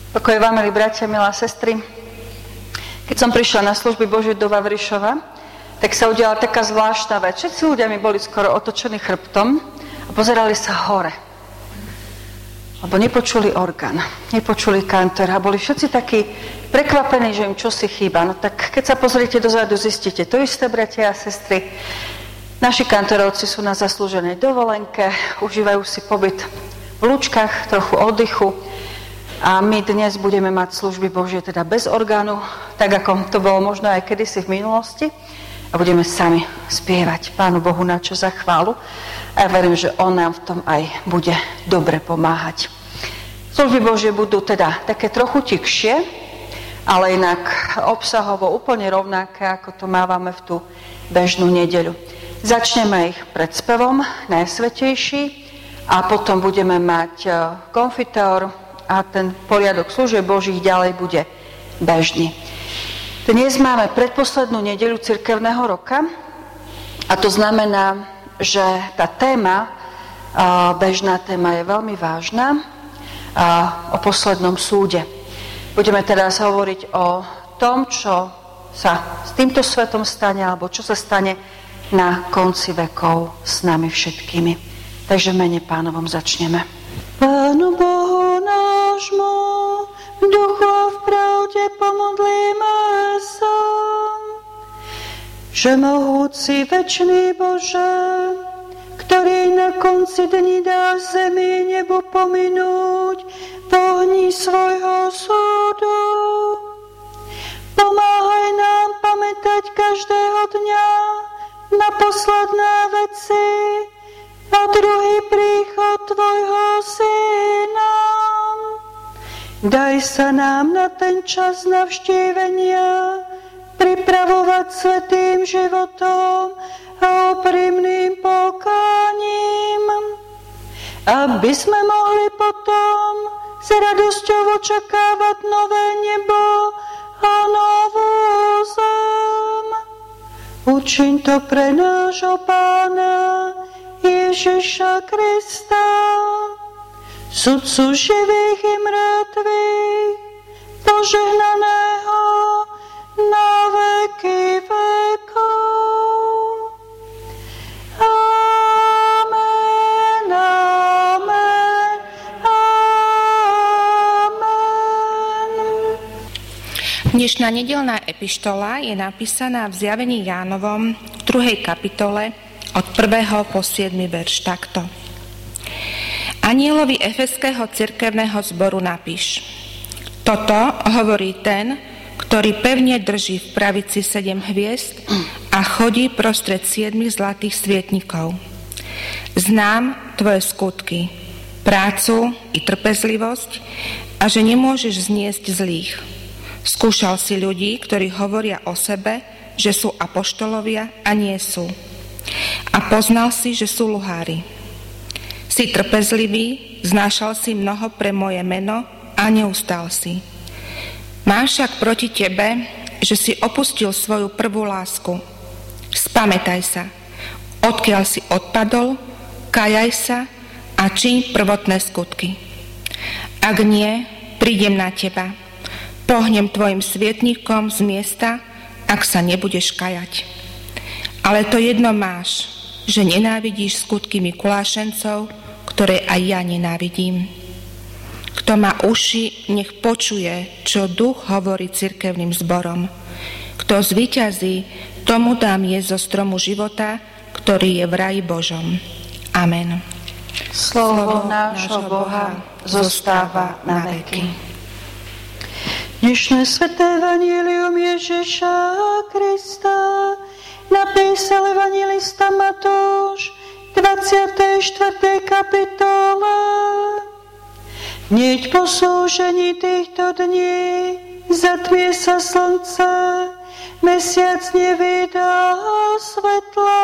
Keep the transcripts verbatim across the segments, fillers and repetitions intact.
Pokoj vám, milí bratia, milá sestry. Keď som prišla na služby Božie do Vavrišova, tak sa udiala taká zvláštna vec. Všetci ľudia mi boli skoro otočení chrbtom a pozerali sa hore. Lebo nepočuli orgán, nepočuli kantora. Boli všetci takí prekvapení, že im čosi chýba. No tak keď sa pozriete dozadu, zistíte to isté, bratia a sestry. Naši kantorovci sú na zaslúženej dovolenke, užívajú si pobyt v lúčkach, trochu oddychu. A my dnes budeme mať služby Božie teda bez orgánu, tak ako to bolo možno aj kedysi v minulosti. A budeme sami spievať Pánu Bohu na čo za chválu. A ja verím, že On nám v tom aj bude dobre pomáhať. Služby Božie budú teda také trochu tikšie, ale inak obsahovo úplne rovnaké, ako to mávame v tú bežnú nedeľu. Začneme ich predspevom Najsvätejší a potom budeme mať konfiteor a ten poriadok služieb Božích ďalej bude bežný. Dnes máme predposlednú nedeľu cirkevného roka a to znamená, že tá téma, bežná téma je veľmi vážna, o poslednom súde. Budeme teraz hovoriť o tom, čo sa s týmto svetom stane alebo čo sa stane na konci vekov s nami všetkými. Takže v mene Pánovom začneme. Pánu Bohu nášmu, v duchu a v pravde pomodlíme sa. Všemohúci večný Bože, ktorý na konci dní dá zemi nebo pominúť v ohni svojho súdu, pomáhaj nám pamätať každého dňa na posledné veci a druhý príchod tvojho Syna. Daj sa nám na ten čas navštívenia pripravovať svätým životom a úprimným pokáním, aby sme mohli potom s radosťou očakávať nové nebo a novú zem. Učiň to pre nášho Pána Ježiša Krista, sudcu živých i mŕtvych, požehnaného na veky vekov. Amen, amen, amen. Dnešná nedeľná epištola je napísaná v Zjavení Jánovom v druhej kapitole od prvého po siedmy verš takto. Anielovi Efeského cirkevného zboru napíš: Toto hovorí ten, ktorý pevne drží v pravici sedem hviezd a chodí prostred siedmich zlatých svietnikov. Znám tvoje skutky, prácu i trpezlivosť a že nemôžeš zniesť zlých. Skúšal si ľudí, ktorí hovoria o sebe, že sú apoštolovia a nie sú. A poznal si, že sú luhári. Si trpezlivý, znášal si mnoho pre moje meno a neustal si. Máš však proti tebe, že si opustil svoju prvú lásku. Spamätaj sa, odkiaľ si odpadol, kajaj sa a čiň prvotné skutky. Ak nie, prídem na teba. Pohnem tvojim svietnikom z miesta, ak sa nebudeš kajať. Ale to jedno máš, že nenávidíš skutky Mikulášencov, ktoré aj ja nenávidím. Kto má uši, nech počuje, čo duch hovorí cirkevným zborom. Kto zvíťazí, tomu dám jesť zo stromu života, ktorý je v raji Božom. Amen. Slovo nášho Boha zostáva na veky. Dnešné sväté evanjelium Ježiša Krista napísal evanjelista Matúš v dvadsiatej štvrtej kapitole. Hneď po súžení týchto dní zatmie sa slnce, mesiac nevydá svetla,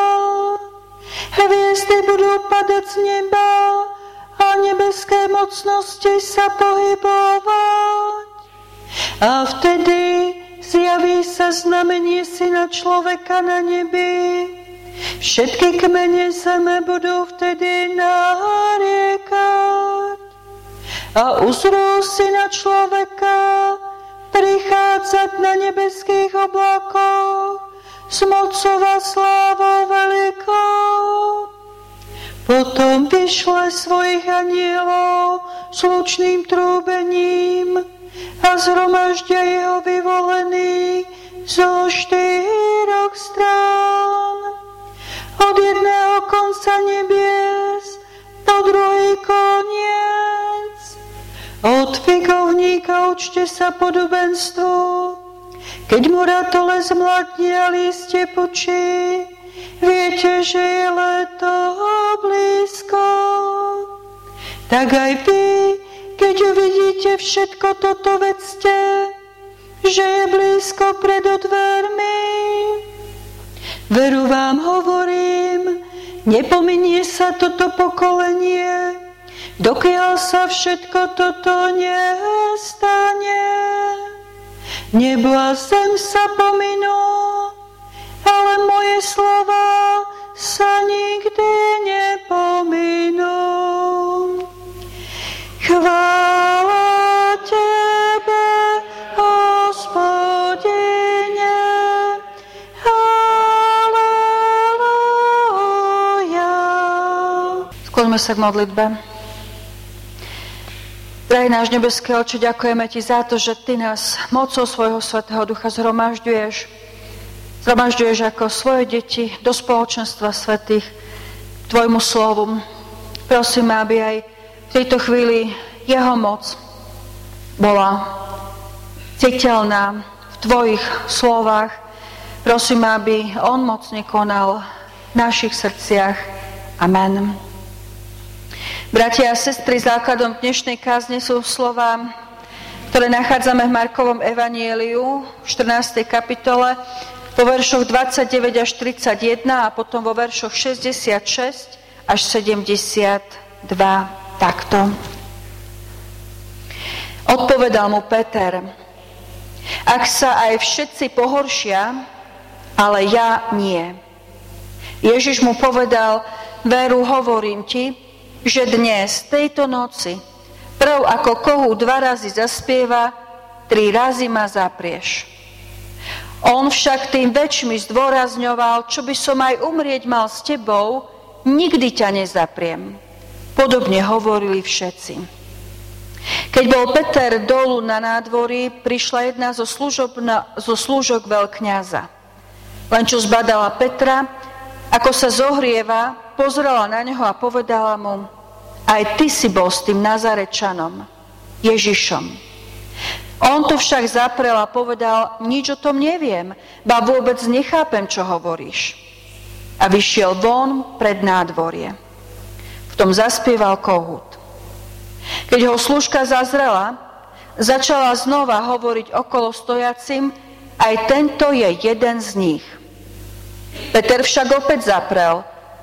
hviezdy budú padať z neba a nebeské mocnosti sa pohybovať. A vtedy zjaví sa znamenie Syna človeka na nebi. Všetky kmene zeme budú vtedy nariekať. a uzrú syna človeka prichádzať na nebeských oblakoch s mocou a slávou veľkou. Potom vyšle svojich anielov s lučným trúbením a zhromaždia jeho vyvolených zo štyroch strán. Od jedného konca nebies do druhý koniec. Od figovníka učte sa podobenstvu, keď mu ratole zmladne a lístie pučí, viete, že je leto blízko. Tak aj vy, keď uvidíte všetko toto, vedzte, že je blízko pred dvermi. Veru vám hovorím, nepominie sa toto pokolenie, dokiaľ sa všetko toto nestane. Nebo a zem sa pominú, ale moje slova sa nikdy nepominú. Chvála Tebe, Hospodine, halleluja. Skloňme sa k modlitbe. Drahý náš nebeský Otče, ďakujeme Ti za to, že Ty nás mocou svojho Svätého Ducha zhromažďuješ. Zhromažďuješ ako svoje deti do spoločenstva svätých k Tvojmu slovu. Prosím, aby aj v tejto chvíli Jeho moc bola citeľná v Tvojich slovách. Prosím, aby On mocne konal v našich srdciach. Amen. Bratia a sestry, základom dnešnej kázne sú slova, ktoré nachádzame v Markovom evanjeliu v štrnástej kapitole vo veršoch dvadsaťdeväť až tridsaťjeden a potom vo veršoch šesťdesiatšesť až sedemdesiatdva takto. Odpovedal mu Peter: Ak sa aj všetci pohoršia, ale ja nie. Ježiš mu povedal: Veru, hovorím ti, že dnes, tejto noci, prv ako kohút dva razy zaspieva, tri razy ma zaprieš. On však tým väčšmi zdôrazňoval, čo by som aj umrieť mal s tebou, nikdy ťa nezapriem. Podobne hovorili všetci. Keď bol Peter dolu na nádvorí, prišla jedna zo, služobna, zo služok veľkňaza. Len čo zbadala Petra, ako sa zohrieva, pozrela na neho a povedala mu: Aj ty si bol s tým Nazarečanom, Ježišom. On to však zaprel a povedal: Nič o tom neviem, ba vôbec nechápem, čo hovoríš. A vyšiel von pred nádvorie. V tom zaspieval kohút. Keď ho služka zazrela, začala znova hovoriť okolo stojacim: Aj tento je jeden z nich. Peter však opäť zaprel.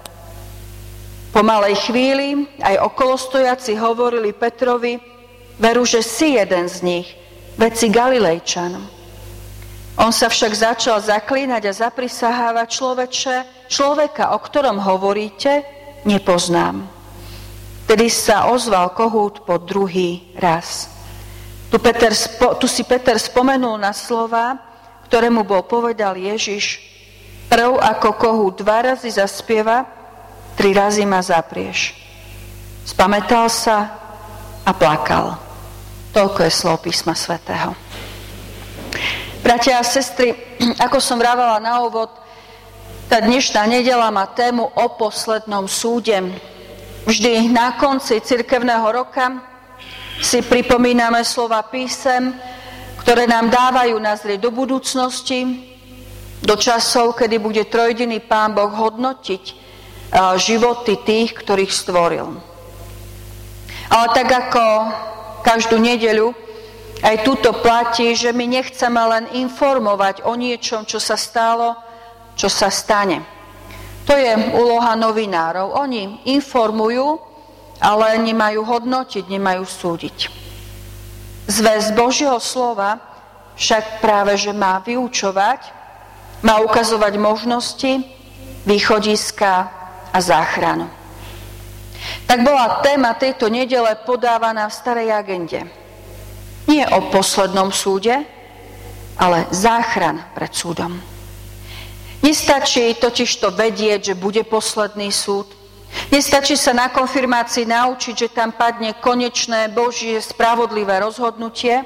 Po malej chvíli aj okolostojaci hovorili Petrovi: Veru, že si jeden z nich, veď si Galilejčan. On sa však začal zaklínať a zaprisahávať: Človeče, človeka, o ktorom hovoríte, nepoznám. Tedy sa ozval kohút po druhý raz. Tu, Peter, tu si Peter spomenul na slova, ktoré mu bol povedal Ježiš: Prv ako kohút dva razy zaspieva, tri razy ma zaprieš. Spamätal sa a plakal. Toľko je slov písma svätého. Bratia a sestry, ako som vravala na úvod, tá dnešná nedeľa má tému o poslednom súde. Vždy na konci cirkevného roka si pripomíname slova písem, ktoré nám dávajú nazrieť do budúcnosti, do časov, kedy bude trojjediný Pán Boh hodnotiť životy tých, ktorých stvoril. Ale tak ako každú nedeľu, aj túto platí, že my nechceme len informovať o niečom, čo sa stalo, čo sa stane. To je úloha novinárov. Oni informujú, ale nemajú hodnotiť, nemajú súdiť. Zvesť Božieho slova však práve, že má vyučovať, má ukazovať možnosti, východiska a záchranu. Tak bola téma tejto nedele podávaná v starej agende. Nie o poslednom súde, ale záchran pred súdom. Nestačí totiž to vedieť, že bude posledný súd. Nestačí sa na konfirmácii naučiť, že tam padne konečné Božie spravodlivé rozhodnutie,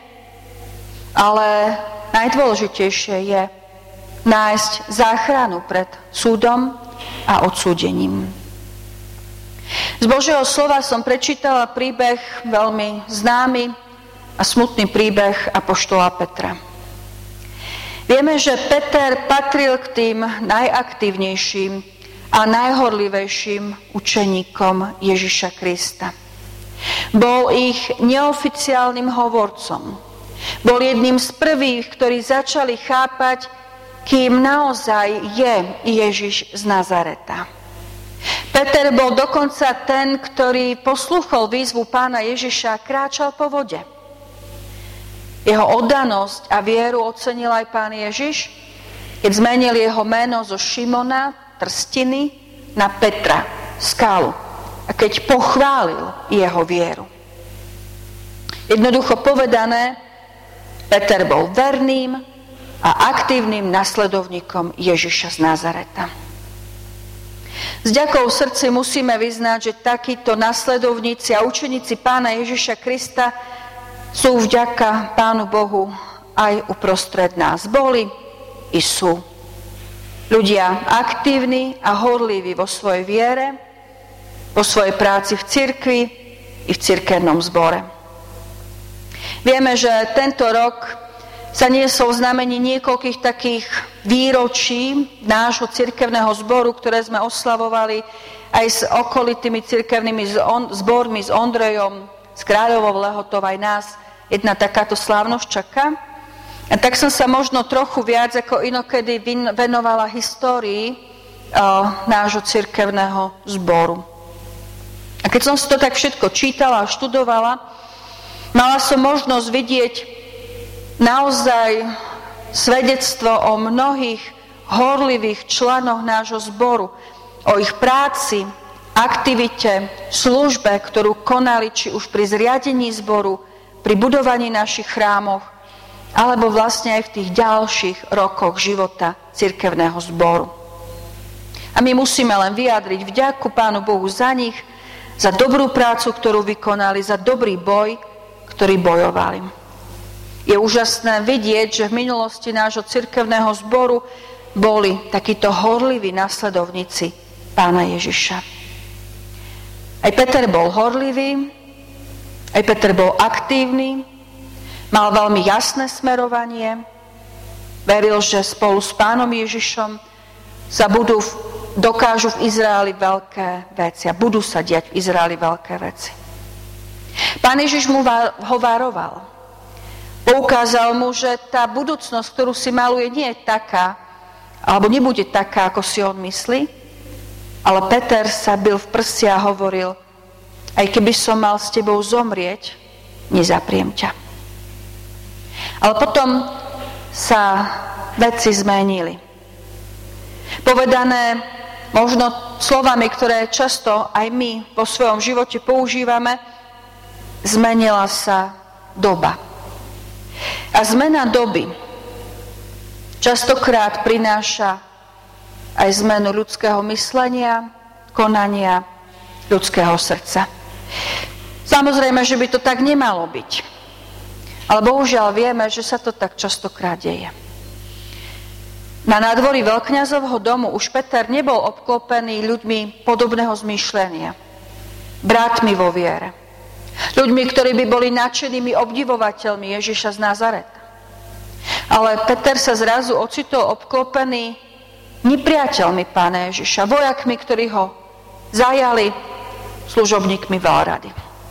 ale najdôležitejšie je nájsť záchranu pred súdom a odsúdením. Z Božieho slova som prečítala príbeh veľmi známy a smutný príbeh apoštola Petra. Vieme, že Peter patril k tým najaktívnejším a najhorlivejším učeníkom Ježiša Krista. Bol ich neoficiálnym hovorcom. Bol jedným z prvých, ktorí začali chápať, kým naozaj je Ježiš z Nazareta. Peter bol dokonca ten, ktorý poslúchol výzvu pána Ježiša a kráčal po vode. Jeho oddanosť a vieru ocenil aj pán Ježiš, keď zmenil jeho meno zo Šimona, trstiny, na Petra, skalu. A keď pochválil jeho vieru. Jednoducho povedané, Peter bol verným a aktívnym nasledovníkom Ježiša z Nazareta. S ďakou v srdci musíme vyznať, že takíto nasledovníci a učeníci pána Ježiša Krista sú vďaka Pánu Bohu aj uprostred nás. Boli i sú. Ľudia aktívni a horliví vo svojej viere, vo svojej práci v cirkvi i v cirkevnom zbore. Vieme, že tento rok sa niesol v znamení niekoľkých takých výročí nášho cirkevného zboru, ktoré sme oslavovali aj s okolitými cirkevnými zbormi, s Ondrejom, s Kráľovou Lehotou, aj nás. Jedna takáto slávnosť čaká. A tak som sa možno trochu viac ako inokedy venovala histórii uh, nášho cirkevného zboru. A keď som si to tak všetko čítala a študovala, mala som možnosť vidieť naozaj svedectvo o mnohých horlivých členoch nášho zboru, o ich práci, aktivite, službe, ktorú konali či už pri zriadení zboru, pri budovaní našich chrámoch, alebo vlastne aj v tých ďalších rokoch života cirkevného zboru. A my musíme len vyjadriť vďaku Pánu Bohu za nich, za dobrú prácu, ktorú vykonali, za dobrý boj, ktorý bojovali. Je úžasné vidieť, že v minulosti nášho cirkevného zboru boli takíto horliví nasledovníci Pána Ježiša. Aj Peter bol horlivý, aj Peter bol aktívny, mal veľmi jasné smerovanie, veril, že spolu s Pánom Ježišom sa budú, dokážu v Izraeli veľké veci a budú sa diať v Izraeli veľké veci. Pán Ježiš mu ho varoval. Poukázal mu, že tá budúcnosť, ktorú si maluje, nie je taká, alebo nebude taká, ako si on myslí, ale Peter sa bil v prsia a hovoril: aj keby som mal s tebou zomrieť, nezapriem ťa. Ale potom sa veci zmenili. Povedané možno slovami, ktoré často aj my vo svojom živote používame, zmenila sa doba. A zmena doby častokrát prináša aj zmenu ľudského myslenia, konania, ľudského srdca. Samozrejme, že by to tak nemalo byť. Ale bohužiaľ vieme, že sa to tak častokrát deje. Na nádvorí veľkňazovho domu už Peter nebol obklopený ľuďmi podobného zmýšľania. Bratmi vo viere. Ľuďmi, ktorí by boli nadšenými obdivovateľmi Ježiša z Nazareta. Ale Peter sa zrazu ocitol obklopený nepriateľmi Pána Ježiša, vojakmi, ktorí ho zajali, služobníkmi veľrady.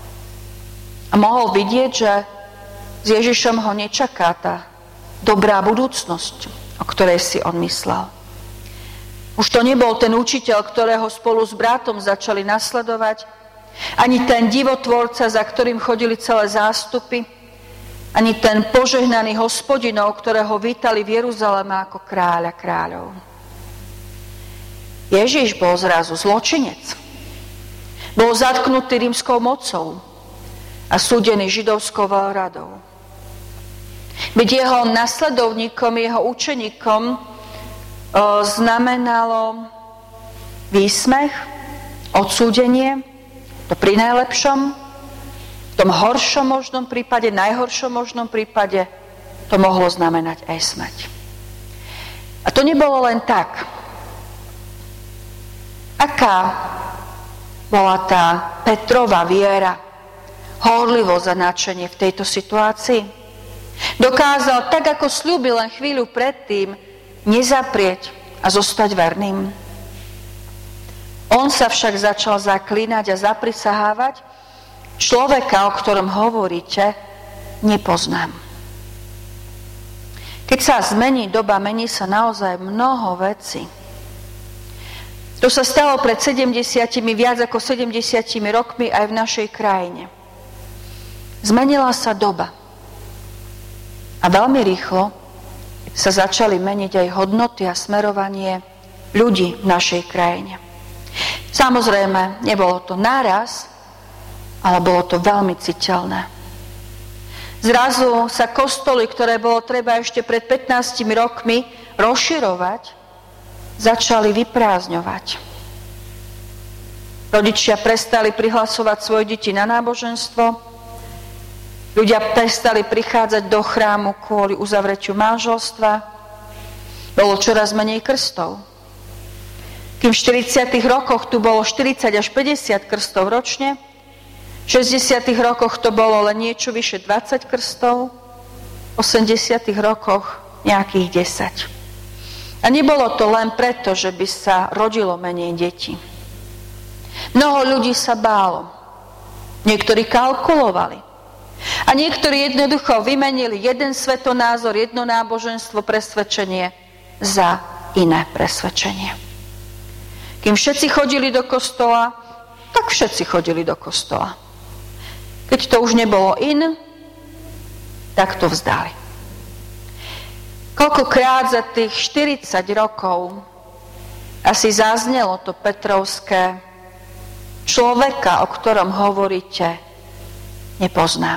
A mohol vidieť, že s Ježišom ho nečaká tá dobrá budúcnosť, o ktorej si on myslel. Už to nebol ten učiteľ, ktorého spolu s bratom začali nasledovať, ani ten divotvorca, za ktorým chodili celé zástupy, ani ten požehnaný hospodinov, ktorého vítali v Jeruzaleme ako kráľa kráľov. Ježiš bol zrazu zločinec. Bol zatknutý rímskou mocou a súdený židovskou veľradou. Byť jeho nasledovníkom, jeho učeníkom o, znamenalo výsmech, odsúdenie, to pri najlepšom, v tom horšom možnom prípade, najhoršom možnom prípade to mohlo znamenať aj smrť. A to nebolo len tak. Aká bola tá Petrova viera, horlivosť a nadšenie v tejto situácii? Dokázal, tak ako sľúbil len chvíľu predtým, nezaprieť a zostať verným. On sa však začal zaklínať a zaprisahávať: človeka, o ktorom hovoríte, nepoznám. Keď sa zmení doba, mení sa naozaj mnoho vecí. To sa stalo pred sedemdesiatimi, viac ako sedemdesiatimi rokmi aj v našej krajine. Zmenila sa doba. A veľmi rýchlo sa začali meniť aj hodnoty a smerovanie ľudí v našej krajine. Samozrejme, nebolo to naraz, ale bolo to veľmi citeľné. Zrazu sa kostoly, ktoré bolo treba ešte pred pätnástimi rokmi rozširovať, začali vyprázdňovať. Rodičia prestali prihlasovať svoje deti na náboženstvo, ľudia prestali prichádzať do chrámu kvôli uzavretiu manželstva, bolo čoraz menej krstov. Kým v štyridsiatych rokoch tu bolo štyridsať až päťdesiat krstov ročne, v šesťdesiatych rokoch to bolo len niečo vyše dvadsať krstov, v osemdesiatych rokoch nejakých desať. A nebolo to len preto, že by sa rodilo menej detí. Mnoho ľudí sa bálo. Niektorí kalkulovali. A niektorí jednoducho vymenili jeden svetonázor, jedno náboženstvo, presvedčenie za iné presvedčenie. Kým všetci chodili do kostola, tak všetci chodili do kostola. Keď to už nebolo in, tak to vzdali. Koľkokrát za tých štyridsať rokov asi zaznelo to Petrovské: človeka, o ktorom hovoríte, nepoznám.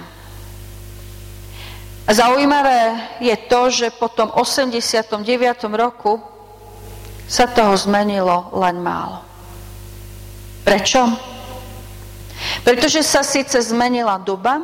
A zaujímavé je to, že po tom osemdesiatom deviatom roku sa toho zmenilo len málo. Prečo? Pretože sa síce zmenila doba,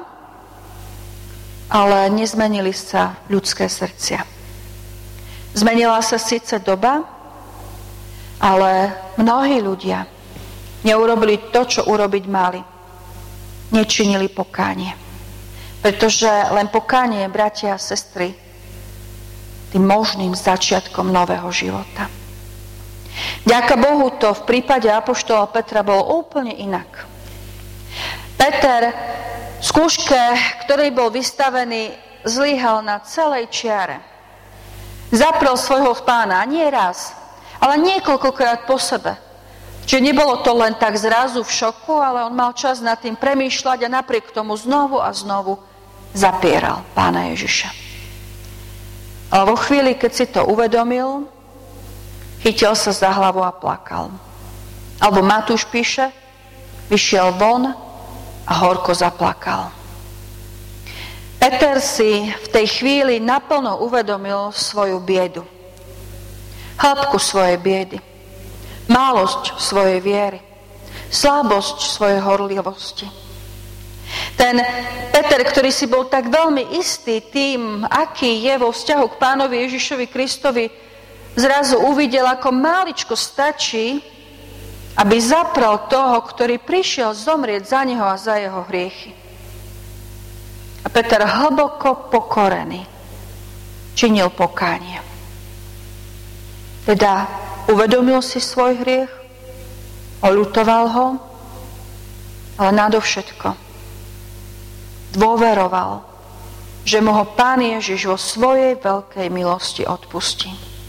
ale nezmenili sa ľudské srdcia. Zmenila sa síce doba, ale mnohí ľudia neurobili to, čo urobiť mali. Nečinili pokánie. Pretože len pokánie, bratia a sestry, tým možným začiatkom nového života. Vďaka Bohu to v prípade apoštola Petra bolo úplne inak. Peter v skúške, ktorej bol vystavený, zlyhal na celej čiare. Zaprel svojho pána nie raz, ale niekoľkokrát po sebe. Čiže nebolo to len tak zrazu v šoku, ale on mal čas nad tým premýšľať a napriek tomu znovu a znovu zapieral pána Ježiša. Ale vo chvíli, keď si to uvedomil, chytil sa za hlavu a plakal. Alebo Matúš píše, vyšiel von a horko zaplakal. Peter si v tej chvíli naplno uvedomil svoju biedu. Hĺbku svojej biedy. Málosť svojej viery. Slabosť svojej horlivosti. Ten Peter, ktorý si bol tak veľmi istý tým, aký je vo vzťahu k pánovi Ježišovi Kristovi, zrazu uvidel, ako máličko stačí, aby zaprel toho, ktorý prišiel zomrieť za neho a za jeho hriechy. A Peter hlboko pokorený činil pokánie. Teda uvedomil si svoj hriech, oľutoval ho, ale nadovšetko dôveroval, že mu ho Pán Ježiš vo svojej veľkej milosti odpustí.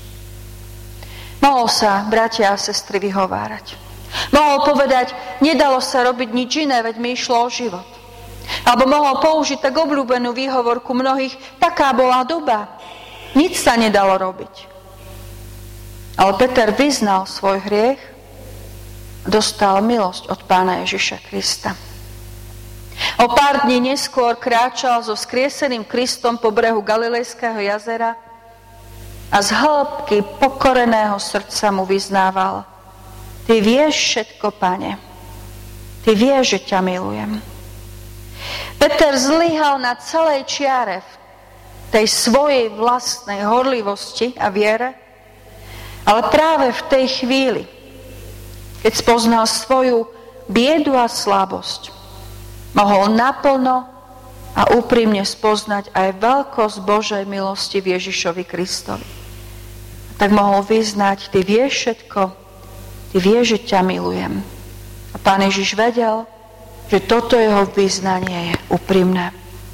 Mohol sa, bratia a sestry, vyhovárať. Mohol povedať, nedalo sa robiť nič iné, veď mi išlo o život. Alebo mohol použiť tak obľúbenú výhovorku mnohých, taká bola doba, nič sa nedalo robiť. Ale Peter vyznal svoj hriech dostal milosť od Pána Ježiša Krista. O pár dní neskôr kráčal so vzkrieseným Kristom po brehu Galilejského jazera a z hĺbky pokoreného srdca mu vyznával: Ty vieš všetko, Pane, Ty vieš, že ťa milujem. Peter zlyhal na celej čiare v tej svojej vlastnej horlivosti a viere, ale práve v tej chvíli, keď spoznal svoju biedu a slabosť, mohol naplno a úprimne spoznať aj veľkosť Božej milosti v Ježišovi Kristovi. Tak mohol vyznať: Ty vieš všetko, Ty vieš, že ťa milujem. A Pán Ježiš vedel, že toto jeho vyznanie je úprimné.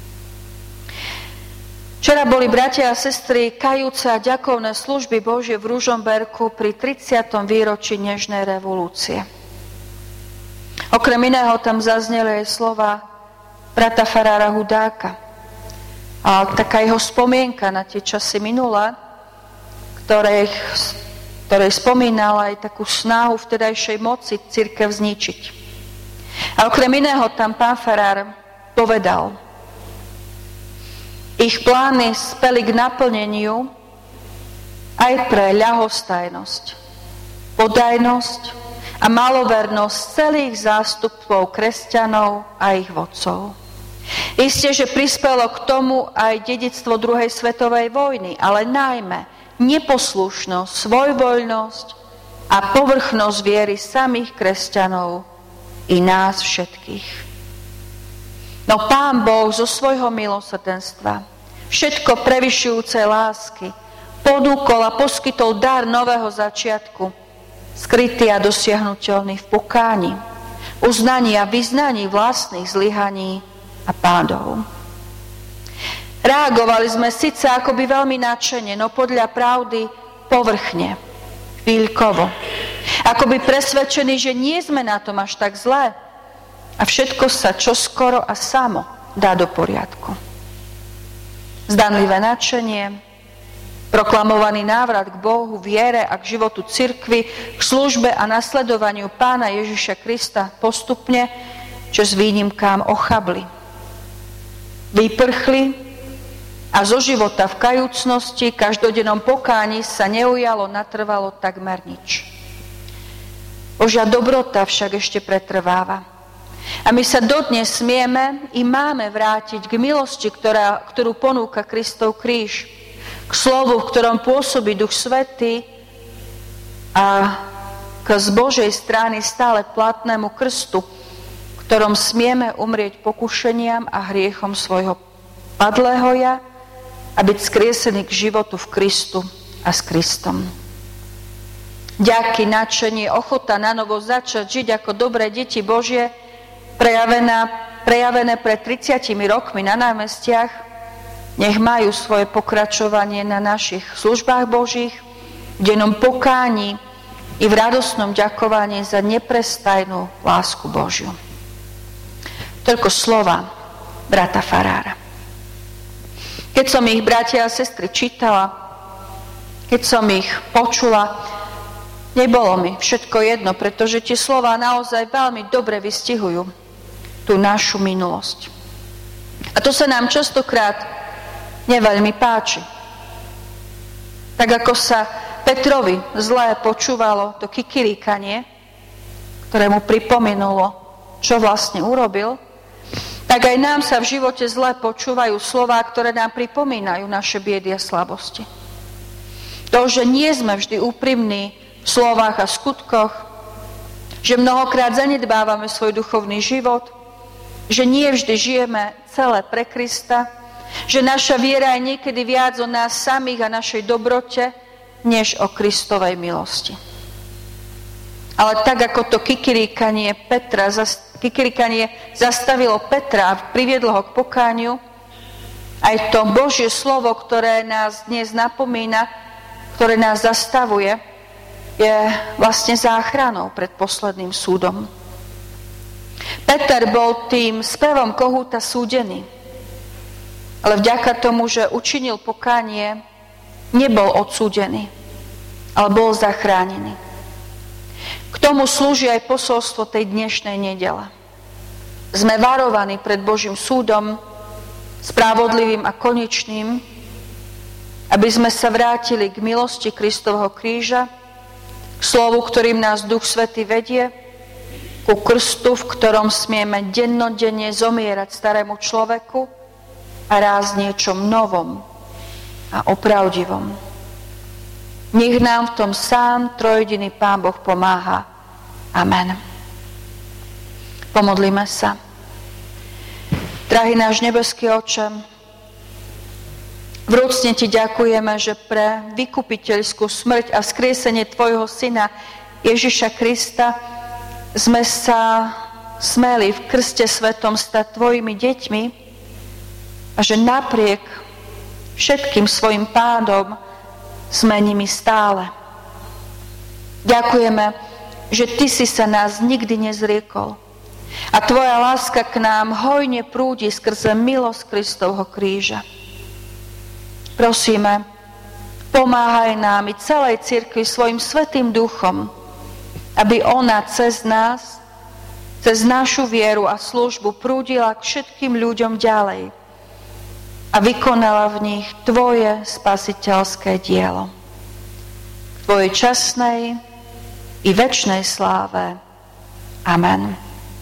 Včera boli bratia a sestry kajúce a ďakovné služby Božie v Ružomberku pri tridsiatom výročí Nežnej revolúcie. Okrem iného tam zazneli aj slova brata farára Hudáka. A taká jeho spomienka na tie časy minulé, ktorej, ktorej spomínala aj takú snahu vtedajšej moci cirkev zničiť. A okrem iného tam pán farár povedal: Ich plány speli k naplneniu aj pre ľahostajnosť, podajnosť a malovernosť celých zástupov kresťanov a ich vodcov. Isté, že prispelo k tomu aj dedičstvo druhej svetovej vojny, ale najmä neposlušnosť, svojvoľnosť a povrchnosť viery samých kresťanov i nás všetkých. No Pán Boh zo svojho milosrdenstva, všetko prevyšujúcej lásky, ponúkol a poskytol dar nového začiatku, skrytý a dosiahnuteľný v pokáni, uznaní a vyznaní vlastných zlyhaní a pádov. Reagovali sme síce akoby veľmi nadšene, no podľa pravdy povrchne, chvíľkovo. Akoby presvedčení, že nie sme na tom až tak zlé a všetko sa čoskoro a samo dá do poriadku. Zdanlivé nadšenie, proklamovaný návrat k Bohu, viere a k životu cirkvi, k službe a nasledovaniu Pána Ježiša Krista postupne, čo s výnimkám ochabli. Vyprchli a zo života v kajúcnosti, každodennom pokáni sa neujalo natrvalo takmer nič. Božia dobrota však ešte pretrváva. A my sa dodnes smieme i máme vrátiť k milosti, ktorá, ktorú ponúka Kristov kríž, k slovu, v ktorom pôsobí Duch Svätý a k z Božej strany stále platnému krstu, v ktorom smieme umrieť pokušeniam a hriechom svojho padlého ja a byť skriesený k životu v Kristu a s Kristom. Ďaky, nadšenie, ochota na novo začať žiť ako dobré deti Božie, prejavené, prejavené pred tridsiatimi rokmi na námestiach, nech majú svoje pokračovanie na našich službách Božích, v dennom pokáni i v radosnom ďakovaní za neprestajnú lásku Božiu. Toľko slova brata farára. Keď som ich, bratia a sestry, čítala, keď som ich počula, nebolo mi všetko jedno, pretože tie slová naozaj veľmi dobre vystihujú tú našu minulosť. A to sa nám častokrát neveľmi páči. Tak ako sa Petrovi zlé počúvalo to kikiríkanie, ktoré mu pripomenulo, čo vlastne urobil, tak aj nám sa v živote zle počúvajú slová, ktoré nám pripomínajú naše biedy a slabosti. To, že nie sme vždy úprimní v slovách a skutkoch, že mnohokrát zanedbávame svoj duchovný život, že nie vždy žijeme celé pre Krista, že naša viera je niekedy viac o nás samých a našej dobrote, než o Kristovej milosti. Ale tak, ako to kikiríkanie Petra, kikiríkanie zastavilo Petra a priviedlo ho k pokániu, aj to Božie slovo, ktoré nás dnes napomína, ktoré nás zastavuje, je vlastne záchranou pred posledným súdom. Peter bol tým spevom kohúta súdený, ale vďaka tomu, že učinil pokánie, nebol odsúdený, ale bol zachránený. K tomu slúži aj posolstvo tej dnešnej nedele. Sme varovaní pred Božím súdom, spravodlivým a konečným, aby sme sa vrátili k milosti Kristovho kríža, k slovu, ktorým nás Duch Svätý vedie, ku krstu, v ktorom smieme dennodenne zomierať starému človeku a rásť niečom novom a opravdivom. Nech nám v tom sám trojjediný Pán Boh pomáha. Amen. Pomodlíme sa. Drahý náš nebeský Otče, vrúcne Ti ďakujeme, že pre vykupiteľskú smrť a vzkriesenie Tvojho Syna Ježiša Krista sme sa smeli v krste svetom stať Tvojimi deťmi a že napriek všetkým svojim pádom sme nimi stále. Ďakujeme, že Ty si sa nás nikdy nezriekol a Tvoja láska k nám hojne prúdi skrze milosť Kristovho kríža. Prosíme, pomáhaj nám i celej cirkvi svojim Svätým Duchom, aby ona cez nás, cez našu vieru a službu prúdila k všetkým ľuďom ďalej a vykonala v nich Tvoje spasiteľské dielo. K Tvojej časnej i večnej sláve. Amen.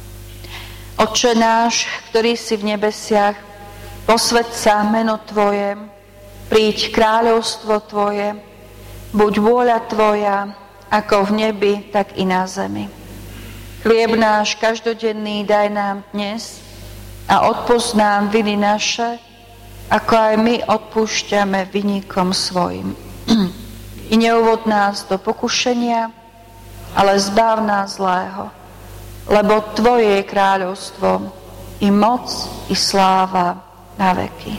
Otče náš, ktorý si v nebesiach, posväť sa meno Tvoje, príď kráľovstvo Tvoje, buď vôľa Tvoja, ako v nebi, tak i na zemi. Chlieb náš každodenný daj nám dnes a odpusť nám viny naše, ako aj my odpúšťame vinníkom svojim. I neuvod nás do pokušenia, ale zbav nás zlého, lebo Tvoje je kráľovstvo, i moc, i sláva na veky.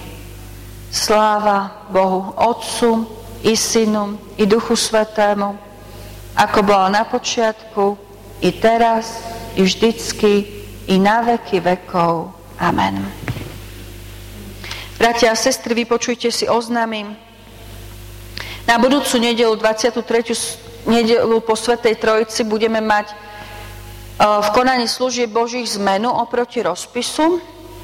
Sláva Bohu Otcu, i Synu, i Duchu Svätému, ako bola na počiatku, i teraz, i vždycky, i na veky vekov. Amen. Bratia a sestry, vypočujte si oznámy. Na budúcu nedeľu, dvadsiatu tretiu nedeľu po Svätej Trojici, budeme mať v konaní služieb Božích zmenu oproti rozpisu.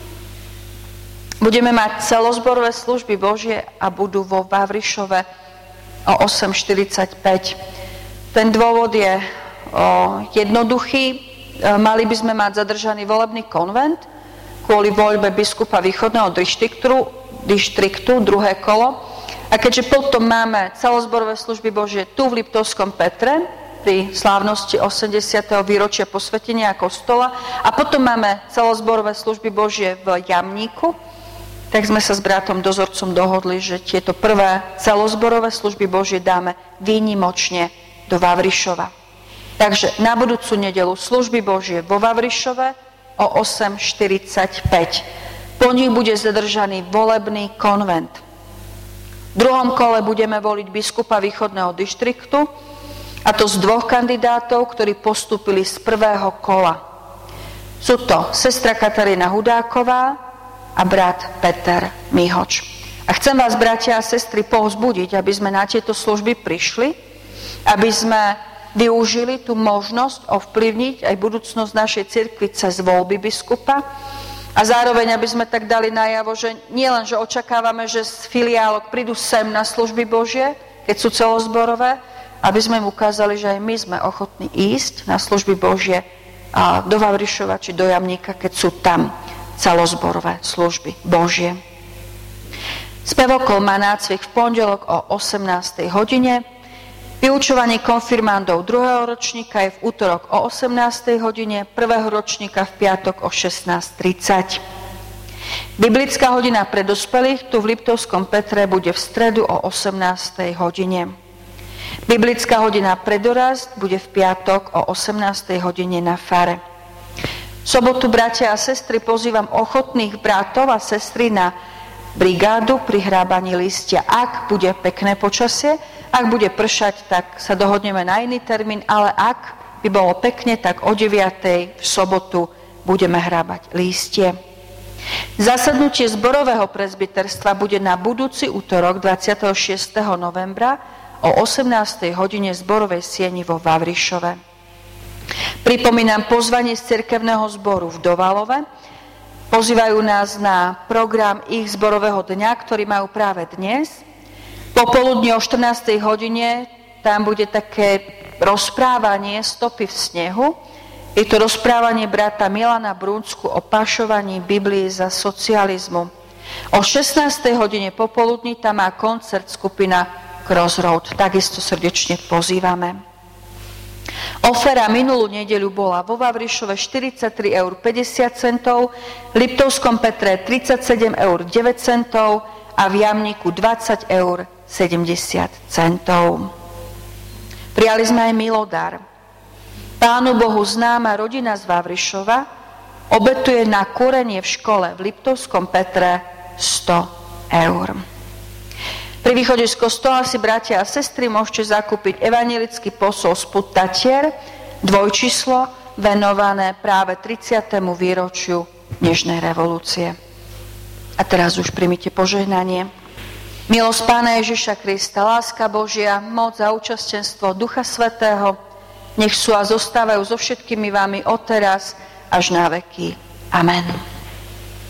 Budeme mať celozborové služby Božie a budú vo Vavrišove o osem štyridsaťpäť. Ten dôvod je o, jednoduchý. E, mali by sme mať zadržaný volebný konvent kvôli voľbe biskupa východného dištriktu, dištriktu druhé kolo. A keďže potom máme celozborové služby Božie tu v Liptovskom Petre pri slávnosti osemdesiateho výročia posvetenia kostola a potom máme celozborové služby Božie v Jamníku, tak sme sa s bratom dozorcom dohodli, že tieto prvé celozborové služby Božie dáme výnimočne do Vavrišova. Takže na budúcu nedeľu služby Božie vo Vavrišove o osem štyridsaťpäť. Po nich bude zadržaný volebný konvent. V druhom kole budeme voliť biskupa východného dištriktu, a to z dvoch kandidátov, ktorí postúpili z prvého kola. Sú to sestra Katarína Hudáková a brat Peter Mihoč. A chcem vás, bratia a sestry, povzbudiť, aby sme na tieto služby prišli, aby sme využili tú možnosť ovplyvniť aj budúcnosť našej cirkvi cez voľby biskupa a zároveň, aby sme tak dali najavo, že nie len, že očakávame, že z filiálok prídu sem na služby Božie, keď sú celozborové, aby sme im ukázali, že aj my sme ochotní ísť na služby Božie a do Vavrišova či do Jamníka, keď sú tam celozborové služby Božie. Spevokol má nácvik v pondelok o osemnástej hodine. Vyučovanie konfirmandov druhého ročníka je v útorok o osemnástej hodine, prvého ročníka v piatok o šestnásť tridsať. Biblická hodina pre dospelých tu v Liptovskom Petre bude v stredu o osemnástej hodine. Biblická hodina pre dorast bude v piatok o osemnástej hodine na fare. V sobotu, bratia a sestry, pozývam ochotných bratov a sestry na brigádu pri hrábaní listia. Ak bude pekné počasie, ak bude pršať, tak sa dohodneme na iný termín, ale ak by bolo pekne, tak o deviatej v sobotu budeme hrábať lístie. Zasadnutie zborového presbyterstva bude na budúci útorok dvadsiateho šiesteho novembra o osemnástej hodine zborovej sieni vo Vavrišove. Pripomínam pozvanie z cirkevného zboru v Dovalove. Pozývajú nás na program ich zborového dňa, ktorý majú práve dnes. Popoludne o štrnástej hodine tam bude také rozprávanie Stopy v snehu. Je to rozprávanie brata Milana Brúnsku o pašovaní Biblii za socializmu. O šestnástej hodine popoludní tam má koncert skupina Crossroad. Takisto srdečne pozývame. Ofera minulú nedeľu bola vo Vavrišove štyridsaťtri eur päťdesiat centov, v Liptovskom Petre tridsaťsedem eur deväť centov a v Jamníku dvadsať eur sedemdesiat centov. Prijali sme aj milodar. Pánu Bohu známa rodina z Vavrišova obetuje na kúrenie v škole v Liptovskom Petre sto eur. Pri východe z kostola si, bratia a sestry, môžete zakúpiť evanjelický posol z Púd Tatier, dvojčíslo, venované práve tridsiatemu výročiu dnešnej revolúcie. A teraz už primite požehnanie. Milosť Pána Ježiša Krista, láska Božia, moc a účastenstvo Ducha Svätého, nech sú a zostávajú so všetkými vami odteraz až na veky. Amen.